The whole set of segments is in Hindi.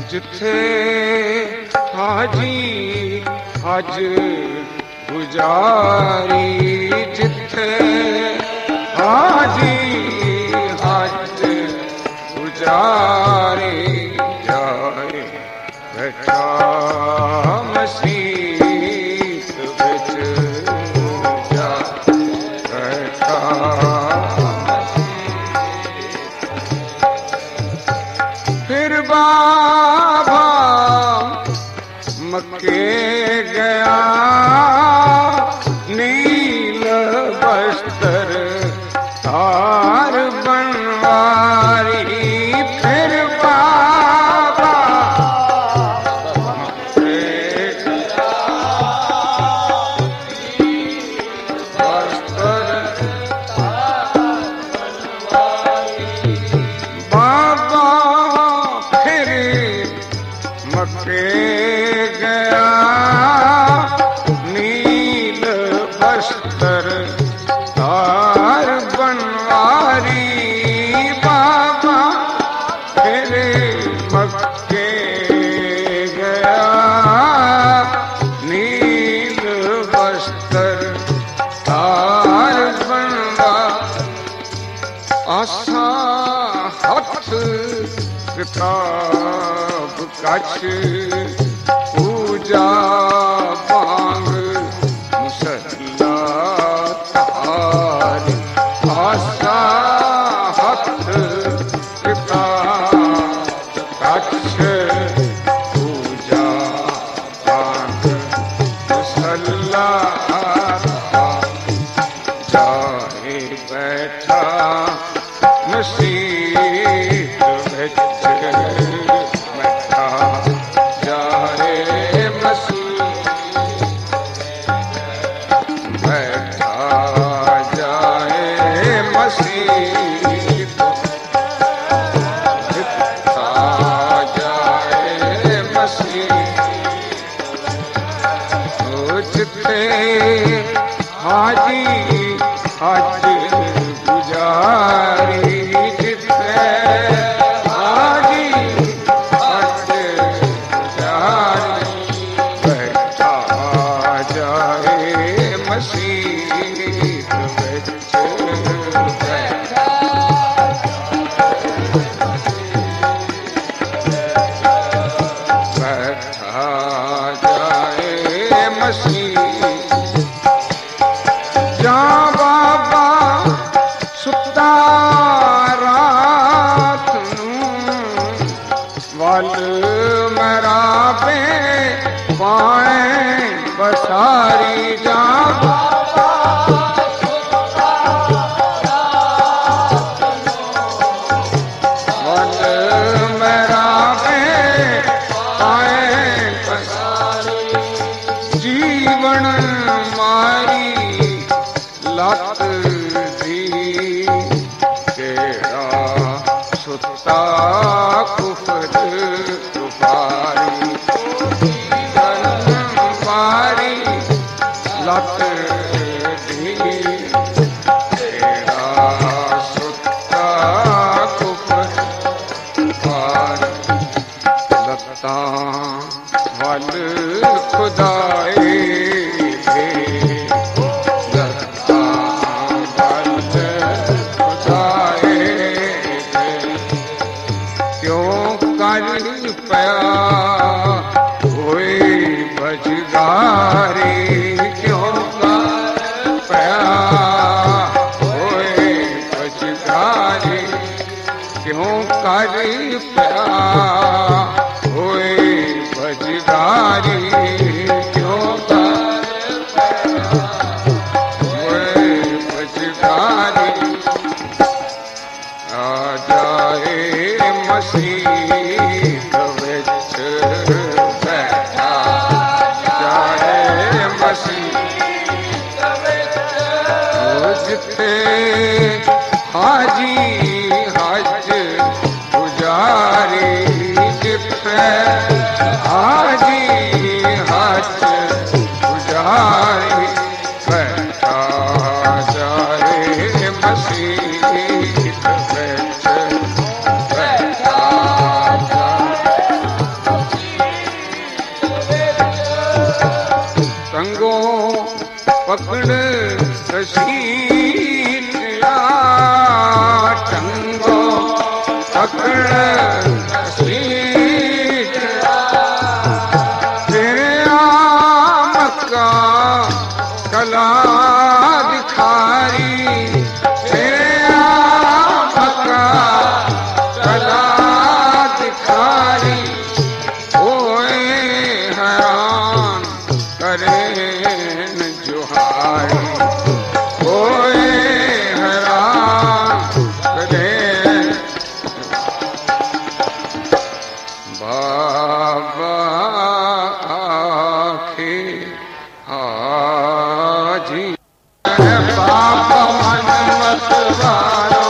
जिथे हाजी हज गुजारी, जिथे हाजी हज गुजारी, जाए बैठा मसीत बिच, जा बैठा फिर बाबा मक्के गया, नील बस्तर तार बनवारी, फिर बाबा मक्के गया, बस्तर तार बनवारी, बाबा फिर मक्के गया, नील बस्तर तार बनवारी, बाबा फिर मक्के गया, नील बस्तर तार बनवारी, आसा हथ किताब कछ, पूजा बांग मुसल्ला तारी, आसा हथ किताब कछ, पूजा बांग मुसल्ला तारी, जाए बैठा मसीत बिच, बैठा जाए मसीत, बैठा जाए मसीत, बैठा जाए मसीत, जिथे हाजी हज गुजारी, जिथे हाजी हज गुजारी, बैठा जाए मसीत बिच, बैठा बैठा जाए मसीत, जा बाबा सुता रात नूं, वल मराबे पाए बसारी, जा बाबा सुता रात नूं, वल मराबे पाए बसारी, जीवन मारी लत दी, केड़ा सुता कुफर कुफारी, जीवन मारी लत दी, केड़ा सुता कुफर कुफारी, लत्तां वल खुदाए दे, पया होए बजगारी, क्यों पया होए बजगारी, क्यों कर पया होए बजगारी, क्यों कर पया होए बजगारी, आ जाए मसीत बिच, बैठा जाए मसीत बिच, जिथे हाजी हज गुजारी, जिथे हाजी हज गुजारी, बैठा जाए मसीत बिच, बैठा जाए पकड़ घसीटया टंगो पकड़ घसीटया तेरे आम का कला दिखारी तेरे आम का कला दिखारी ओए हैरान करे जुहारी ओए हैरान करे बाबा आखे हाजी बाबा मन मत वारो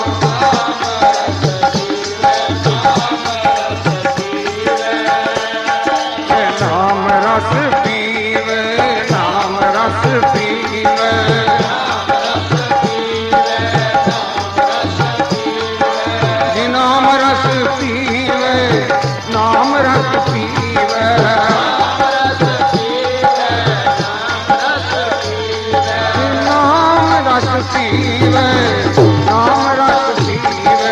नाम रस पीवे नाम रस पीवे जी नाम रस पीवे नाम रस पीवे नाम रस पीवे नाम रस पीवे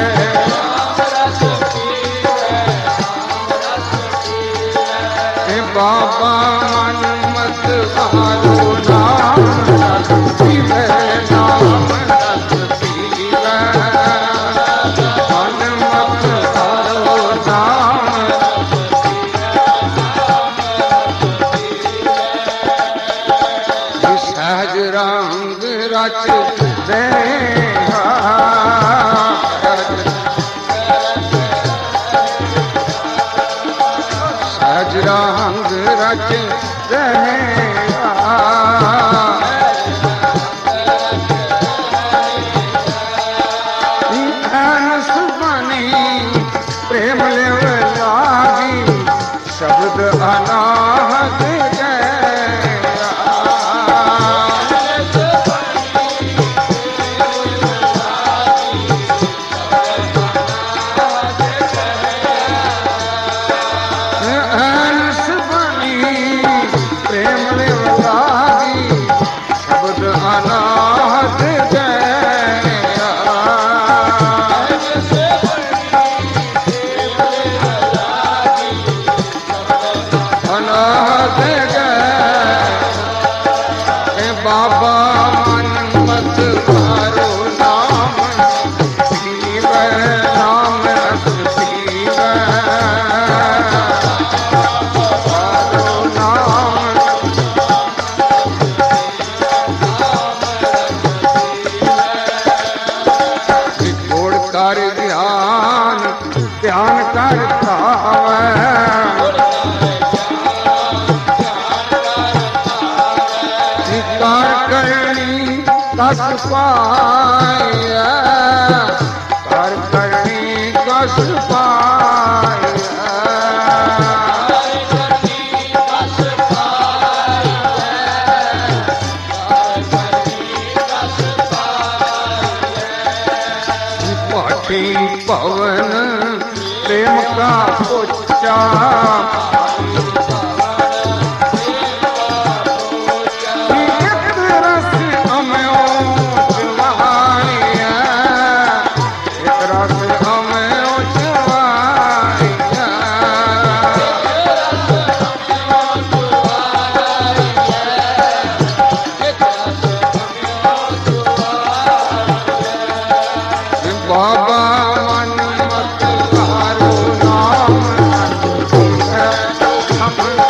बाबा मन मत वारो नाम रस पीवे नाम रस पीवे मन मत वारो नाम सहज रंग रच दे सहज रंग रच रहे ऐनस बनी प्रेम लेव लागी शब्द अनाहत गया ऐनस बनी प्रेम लेव लागी शब्द अनाहत गया अनाहत गया बाबा मन मत वारो नाम पीवे नाम रस पीवे वारो नाम छोड़ कर ध्यान ध्यान कर खावे कार करनी कस पाया कार करनी कस पाया पाठी पवन प्रेम का पोचा बाबा मन मत वारो नाम रस पीवे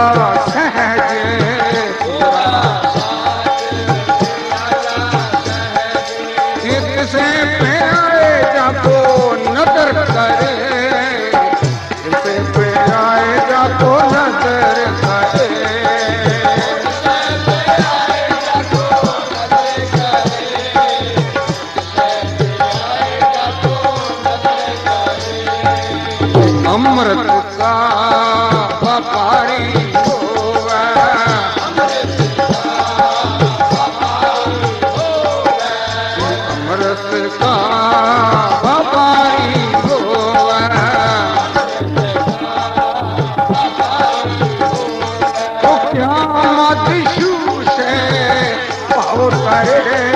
सहज किसे पे आए जाको नजर करे, किसे पे आए जाको नजर करे। अमृत का व्यापारी होवे, अमृत का व्यापारी होवे, तो क्या मत शू से पाव करे,